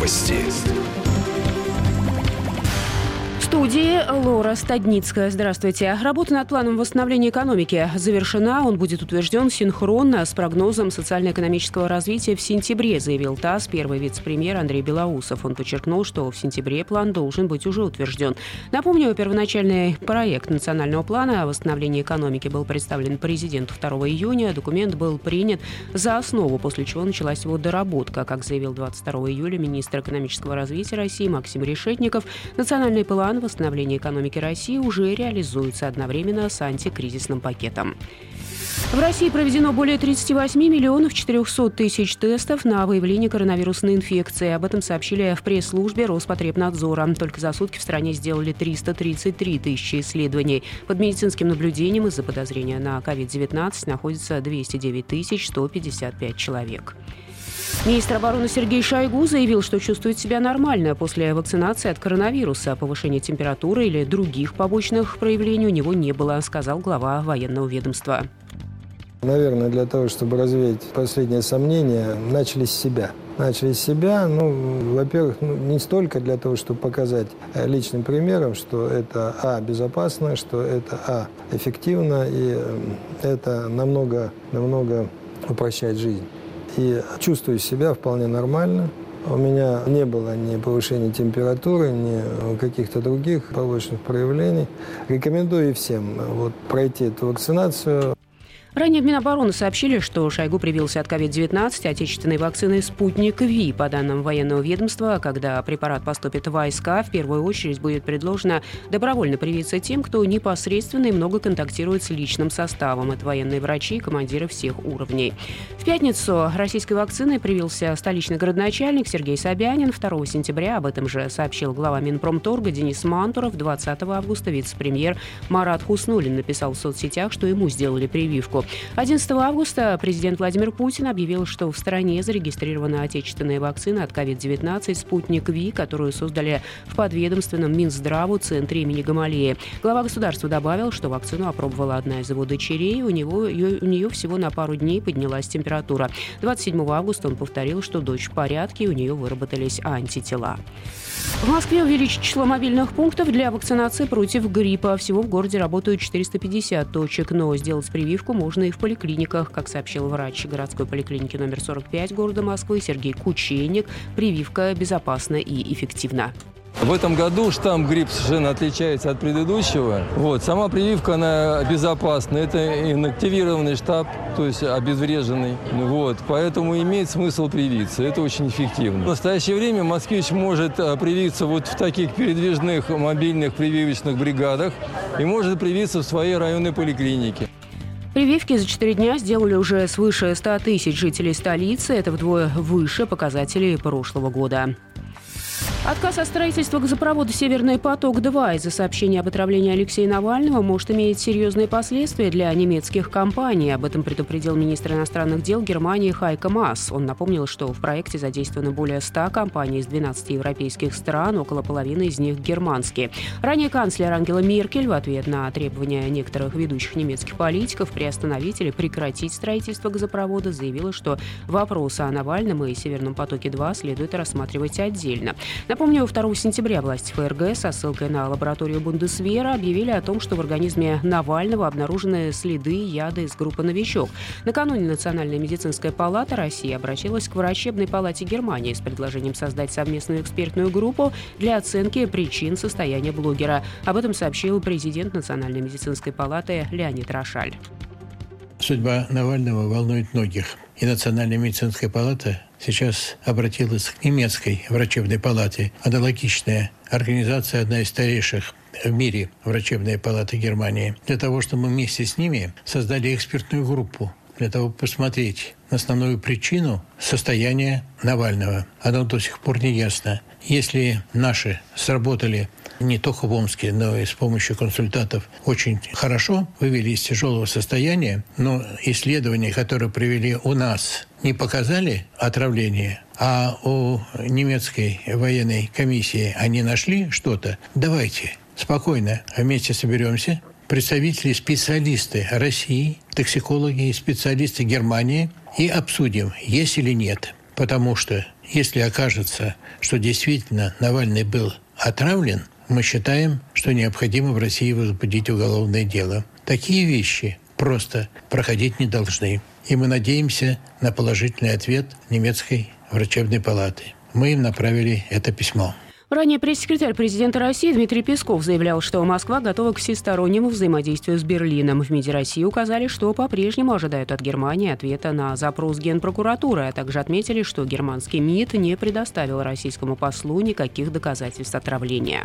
Новости. В студии Лора Стадницкая. Здравствуйте. Работа над планом восстановления экономики завершена. Он будет утвержден синхронно с прогнозом социально-экономического развития в сентябре, заявил ТАСС первый вице-премьер Андрей Белоусов. Он подчеркнул, что в сентябре план должен быть уже утвержден. Напомню, первоначальный проект национального плана восстановления экономики был представлен президенту 2 июня. Документ был принят за основу, после чего началась его доработка. Как заявил 22 июля министр экономического развития России Максим Решетников, национальный план восстановления экономики России уже реализуется одновременно с антикризисным пакетом. В России проведено более 38 миллионов 400 тысяч тестов на выявление коронавирусной инфекции. Об этом сообщили в пресс-службе Роспотребнадзора. Только за сутки в стране сделали 333 тысячи исследований. Под медицинским наблюдением из-за подозрения на COVID-19 находится 209 155 человек. Министр обороны Сергей Шойгу заявил, что чувствует себя нормально после вакцинации от коронавируса. Повышения температуры или других побочных проявлений у него не было, сказал глава военного ведомства. Наверное, для того, чтобы развеять последние сомнения, начали с себя. Во-первых, не столько для того, чтобы показать личным примером, что это безопасно, что это эффективно, и это намного упрощает жизнь. И чувствую себя вполне нормально. У меня не было ни повышения температуры, ни каких-то других побочных проявлений. Рекомендую всем пройти эту вакцинацию. Ранее в Минобороны сообщили, что Шойгу привился от COVID-19 отечественной вакциной «Спутник Ви». По данным военного ведомства, когда препарат поступит в войска, в первую очередь будет предложено добровольно привиться тем, кто непосредственно и много контактирует с личным составом. Это военные врачи и командиры всех уровней. В пятницу российской вакциной привился столичный городоначальник Сергей Собянин. 2 сентября об этом же сообщил глава Минпромторга Денис Мантуров. 20 августа вице-премьер Марат Хуснуллин написал в соцсетях, что ему сделали прививку. 11 августа президент Владимир Путин объявил, что в стране зарегистрирована отечественная вакцина от COVID-19 «Спутник Ви», которую создали в подведомственном Минздраву центре имени Гамалеи. Глава государства добавил, что вакцину опробовала одна из его дочерей. У нее всего на пару дней поднялась температура. 27 августа он повторил, что дочь в порядке, и у нее выработались антитела. В Москве увеличить число мобильных пунктов для вакцинации против гриппа. Всего в городе работают 450 точек, но сделать прививку можно и в поликлиниках. Как сообщил врач городской поликлиники номер 45 города Москвы Сергей Кучейник, прививка безопасна и эффективна. В этом году штамм грипп совершенно отличается от предыдущего. Сама прививка, она безопасна. Это инактивированный штамм, то есть обезвреженный. Поэтому имеет смысл привиться. Это очень эффективно. В настоящее время москвич может привиться в таких передвижных мобильных прививочных бригадах и может привиться в своей районной поликлинике. Прививки за 4 дня сделали уже свыше 100 тысяч жителей столицы. Это вдвое выше показателей прошлого года. Отказ от строительства газопровода «Северный поток-2» из-за сообщения об отравлении Алексея Навального может иметь серьезные последствия для немецких компаний. Об этом предупредил министр иностранных дел Германии Хайко Маас. Он напомнил, что в проекте задействовано более 100 компаний из 12 европейских стран, около половины из них германские. Ранее канцлер Ангела Меркель в ответ на требования некоторых ведущих немецких политиков приостановить или прекратить строительство газопровода заявила, что вопросы о Навальном и «Северном потоке-2» следует рассматривать отдельно. Напомню, 2 сентября власти ФРГ со ссылкой на лабораторию Бундесвера объявили о том, что в организме Навального обнаружены следы яда из группы «Новичок». Накануне Национальная медицинская палата России обратилась к врачебной палате Германии с предложением создать совместную экспертную группу для оценки причин состояния блогера. Об этом сообщил президент Национальной медицинской палаты Леонид Рошаль. Судьба Навального волнует многих. И Национальная медицинская палата сейчас обратилась к немецкой врачебной палате. Аналогичная организация, одна из старейших в мире, врачебная палата Германии, для того, чтобы мы вместе с ними создали экспертную группу, для того, чтобы посмотреть на основную причину состояния Навального. Оно до сих пор не ясно. Если наши сработали не только в Омске, но и с помощью консультантов очень хорошо, вывели из тяжелого состояния, но исследования, которые провели у нас, не показали отравление, а у немецкой военной комиссии они нашли что-то, давайте спокойно вместе соберемся, представители, специалисты России, токсикологи и специалисты Германии, и обсудим, есть или нет. Потому что если окажется, что действительно Навальный был отравлен, мы считаем, что необходимо в России возбудить уголовное дело. Такие вещи просто проходить не должны. И мы надеемся на положительный ответ немецкой врачебной палаты. Мы им направили это письмо. Ранее пресс-секретарь президента России Дмитрий Песков заявлял, что Москва готова к всестороннему взаимодействию с Берлином. В МИДе России указали, что по-прежнему ожидают от Германии ответа на запрос Генпрокуратуры, а также отметили, что германский МИД не предоставил российскому послу никаких доказательств отравления.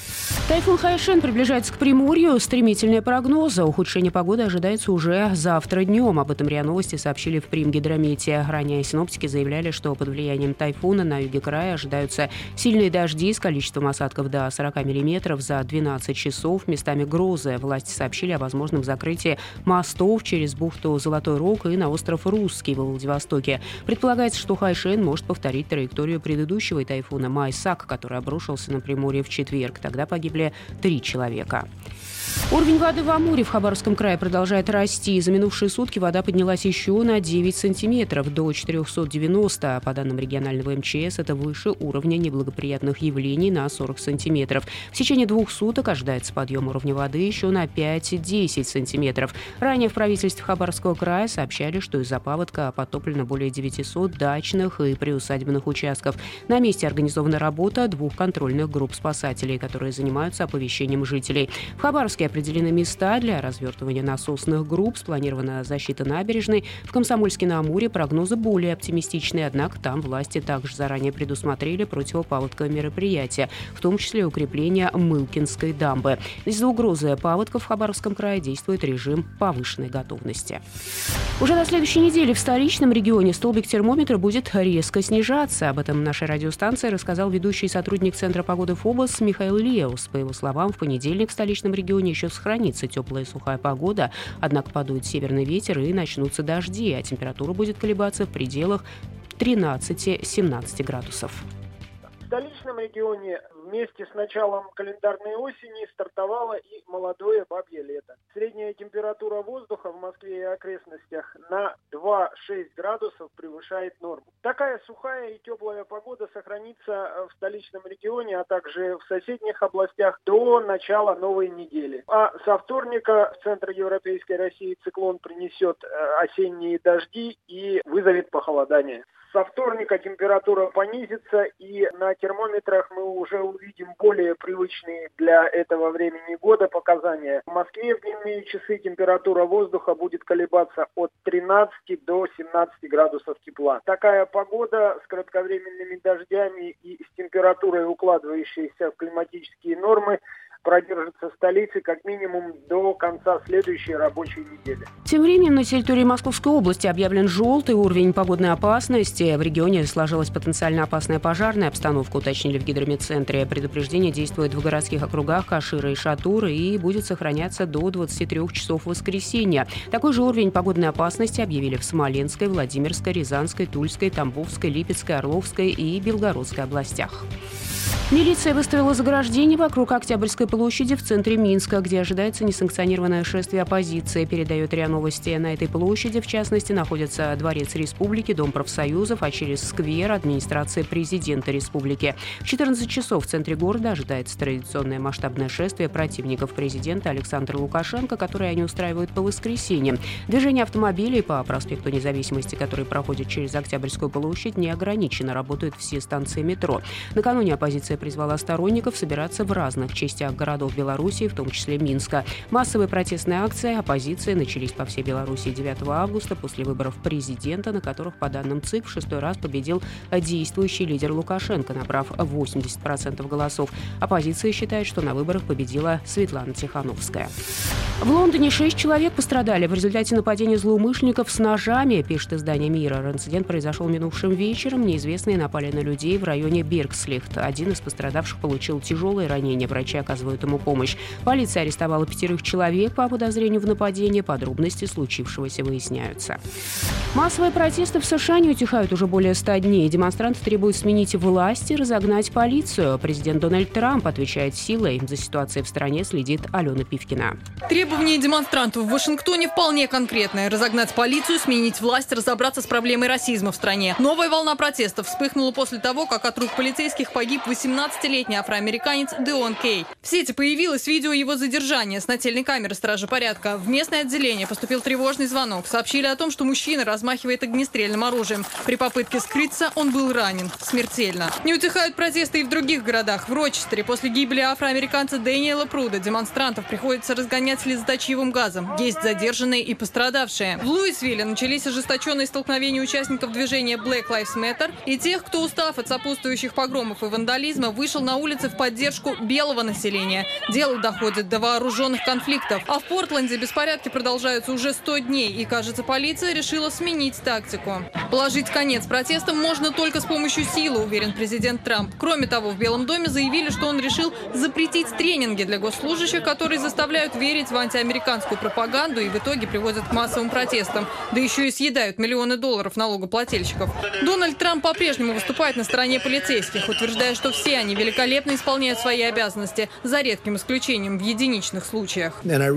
Тайфун Хайшэн приближается к Приморью. Стремительные прогнозы. Ухудшение погоды ожидается уже завтра днем. Об этом РИА Новости сообщили в Примгидромете. Ранее синоптики заявляли, что под влиянием тайфуна на юге края ожидаются сильные дожди с количеством осадков до 40 миллиметров за 12 часов. Местами грозы. Власти сообщили о возможном закрытии мостов через бухту Золотой Рог и на остров Русский во Владивостоке. Предполагается, что Хайшэн может повторить траекторию предыдущего тайфуна Майсак, который обрушился на Приморье в четверг. Тогда погибли 3 человека. Уровень воды в Амуре в Хабаровском крае продолжает расти. За минувшие сутки вода поднялась еще на 9 сантиметров, до 490. По данным регионального МЧС, это выше уровня неблагоприятных явлений на 40 сантиметров. В течение 2 суток ожидается подъем уровня воды еще на 5-10 сантиметров. Ранее в правительстве Хабаровского края сообщали, что из-за паводка подтоплено более 900 дачных и приусадебных участков. На месте организована работа 2 контрольных групп спасателей, которые занимаются оповещением жителей. В Хабаровске определены места для развертывания насосных групп, спланирована защита набережной. В Комсомольске-на-Амуре прогнозы более оптимистичные, однако там власти также заранее предусмотрели противопаводковые мероприятия, в том числе укрепление Мылкинской дамбы. Из-за угрозы паводков в Хабаровском крае действует режим повышенной готовности. Уже на следующей неделе в столичном регионе столбик термометра будет резко снижаться. Об этом нашей радиостанции рассказал ведущий сотрудник Центра погоды ФОБОС Михаил Леус. По его словам, в понедельник в столичном регионе еще сохранится теплая и сухая погода, однако подует северный ветер и начнутся дожди, а температура будет колебаться в пределах 13-17 градусов. В столичном регионе вместе с началом календарной осени стартовало и молодое бабье лето. Средняя температура воздуха в Москве и окрестностях на 2-6 градусов превышает норму. Такая сухая и теплая погода сохранится в столичном регионе, а также в соседних областях до начала новой недели. А со вторника в центр Европейской России циклон принесет осенние дожди и вызовет похолодание. Со вторника температура понизится, и на термометрах мы уже увидим более привычные для этого времени года показания. В Москве в дневные часы температура воздуха будет колебаться от 13 до 17 градусов тепла. Такая погода с кратковременными дождями и с температурой, укладывающейся в климатические нормы, продержится в столице как минимум до конца следующей рабочей недели. Тем временем на территории Московской области объявлен желтый уровень погодной опасности. В регионе сложилась потенциально опасная пожарная обстановка, уточнили в гидрометцентре. Предупреждение действует в городских округах Кашира и Шатура и будет сохраняться до 23 часов воскресенья. Такой же уровень погодной опасности объявили в Смоленской, Владимирской, Рязанской, Тульской, Тамбовской, Липецкой, Орловской и Белгородской областях. Милиция выставила заграждение вокруг Октябрьской площади в центре Минска, где ожидается несанкционированное шествие оппозиции, передает РИА Новости. На этой площади, в частности, находятся Дворец Республики, Дом профсоюзов, а через сквер – администрация президента республики. В 14 часов в центре города ожидается традиционное масштабное шествие противников президента Александра Лукашенко, которое они устраивают по воскресеньям. Движение автомобилей по проспекту Независимости, который проходит через Октябрьскую площадь, не ограничено, работают все станции метро. Накануне оппозиция призвала сторонников собираться в разных частях городов Беларуси, в том числе Минска. Массовые протестные акции оппозиции начались по всей Беларуси 9 августа после выборов президента, на которых, по данным ЦИК, в 6-й раз победил действующий лидер Лукашенко, набрав 80% голосов. Оппозиция считает, что на выборах победила Светлана Тихановская. В Лондоне 6 человек пострадали в результате нападения злоумышленников с ножами, пишет издание «Миррор». Инцидент произошел минувшим вечером. Неизвестные напали на людей в районе Бергслихт. Один из пострадавших получил тяжелые ранения. Врачи оказывают оказывают ему помощь. Полиция арестовала 5 человек по подозрению в нападении. Подробности случившегося выясняются. Массовые протесты в США не утихают уже более 100 дней. Демонстранты требуют сменить власть и разогнать полицию. Президент Дональд Трамп отвечает силой. За ситуацией в стране следит Алена Пивкина. Требования демонстрантов в Вашингтоне вполне конкретные. Разогнать полицию, сменить власть, разобраться с проблемой расизма в стране. Новая волна протестов вспыхнула после того, как от рук полицейских погиб 18-летний афроамериканец Деон Кей. В сети появилось видео его задержания с нательной камеры стражи порядка. В местное отделение поступил тревожный звонок. Сообщили о том, что мужчина размахивает огнестрельным оружием. При попытке скрыться он был ранен. Смертельно. Не утихают протесты и в других городах. В Рочестере после гибели афроамериканца Дэниела Пруда демонстрантов приходится разгонять слезоточивым газом. Есть задержанные и пострадавшие. В Луисвилле начались ожесточенные столкновения участников движения Black Lives Matter и тех, кто, устав от сопутствующих погромов и вандализма, вышел на улицы в поддержку белого населения. Дело доходит до вооруженных конфликтов. А в Портленде беспорядки продолжаются уже 100 дней. И, кажется, полиция решила сменить тактику. Положить конец протестам можно только с помощью силы, уверен президент Трамп. Кроме того, в Белом доме заявили, что он решил запретить тренинги для госслужащих, которые заставляют верить в антиамериканскую пропаганду и в итоге приводят к массовым протестам. Да еще и съедают миллионы долларов налогоплательщиков. Дональд Трамп по-прежнему выступает на стороне полицейских, утверждая, что все они великолепно исполняют свои обязанности, за редким исключением в единичных случаях.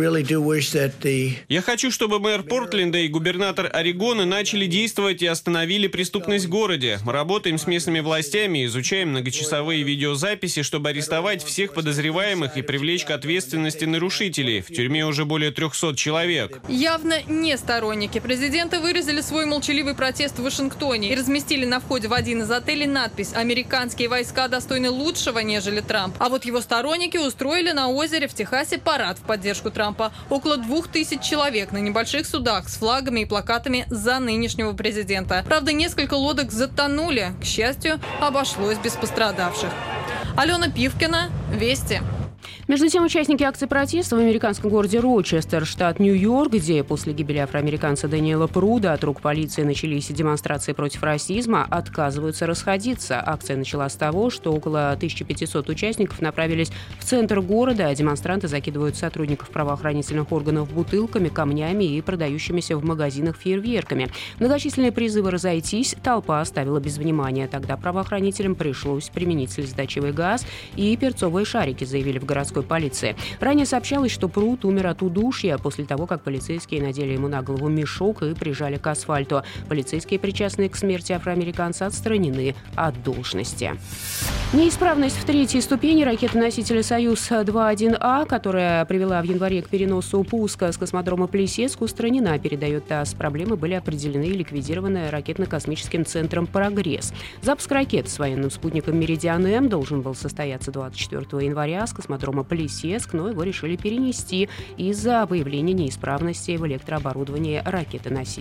Я хочу, чтобы мэр Портленда и губернатор Орегона начали действовать и остановили преступность в городе. Мы работаем с местными властями, изучаем многочасовые видеозаписи, чтобы арестовать всех подозреваемых и привлечь к ответственности нарушителей. В тюрьме уже более 300 человек. Явно не сторонники президента выразили свой молчаливый протест в Вашингтоне и разместили на входе в один из отелей надпись «Американские войска достойны лучшего, нежели Трамп». А вот его сторонники устроили на озере в Техасе парад в поддержку Трампа. Около 2000 человек на небольших судах с флагами и плакатами за нынешнего президента. Правда, несколько лодок затонули. К счастью, обошлось без пострадавших. Алена Пивкина, Вести. Между тем, участники акции протеста в американском городе Рочестер, штат Нью-Йорк, где после гибели афроамериканца Дэниела Пруда от рук полиции начались демонстрации против расизма, отказываются расходиться. Акция началась с того, что около 1500 участников направились в центр города, а демонстранты закидывают сотрудников правоохранительных органов бутылками, камнями и продающимися в магазинах фейерверками. Многочисленные призывы разойтись толпа оставила без внимания. Тогда правоохранителям пришлось применить слезоточивый газ и перцовые шарики, заявили в городской полиции. Ранее сообщалось, что Пруд умер от удушья после того, как полицейские надели ему на голову мешок и прижали к асфальту. Полицейские, причастные к смерти афроамериканца, отстранены от должности. Неисправность в 3-й ступени ракеты-носителя «Союз-2-1А», которая привела в январе к переносу пуска с космодрома Плесецк, устранена, передает ТАСС. Проблемы были определены и ликвидированы ракетно-космическим центром «Прогресс». Запуск ракет с военным спутником «Меридиан-М» должен был состояться 24 января с космодрома Плесецк, но его решили перенести из-за выявления неисправности в электрооборудовании ракеты-носителя.